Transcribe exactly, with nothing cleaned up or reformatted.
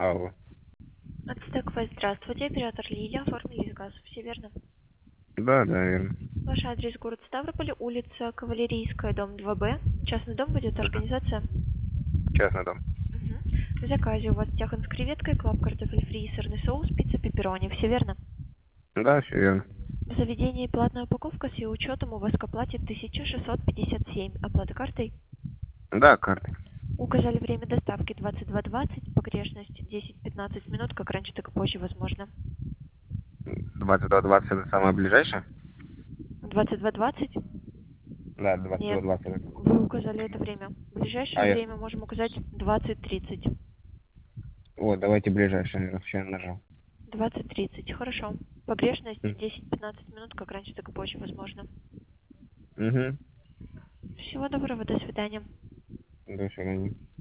Алло. Ацтек-Вест, здравствуйте, оператор Лилия, оформили газ, все верно? Да, да, верно. Ваш адрес город Ставрополь, улица Кавалерийская, дом два Б. Частный дом будет организация? Частный дом. Угу. В заказе у вас тяхан с креветкой, клаб картофель фри, сырный соус, пицца, пепперони, все верно? Да, все верно. В заведении платная упаковка с ее учетом у вас к оплате тысяча шестьсот пятьдесят семь. Оплата картой? Да, карты. Указали время доставки двадцать два двадцать, погрешность десять-пятнадцать минут, как раньше, так и позже возможно. двадцать два двадцать это самое ближайшее? двадцать два двадцать? Да, двадцать два Нет, двадцать. вы указали это время. Ближайшее А я... время можем указать двадцать тридцать. Вот, давайте ближайшее, раз я нажал. двадцать тридцать, хорошо. Погрешность М. десять-пятнадцать минут, как раньше, так и позже возможно. Угу. Всего доброго, до свидания. До свидания.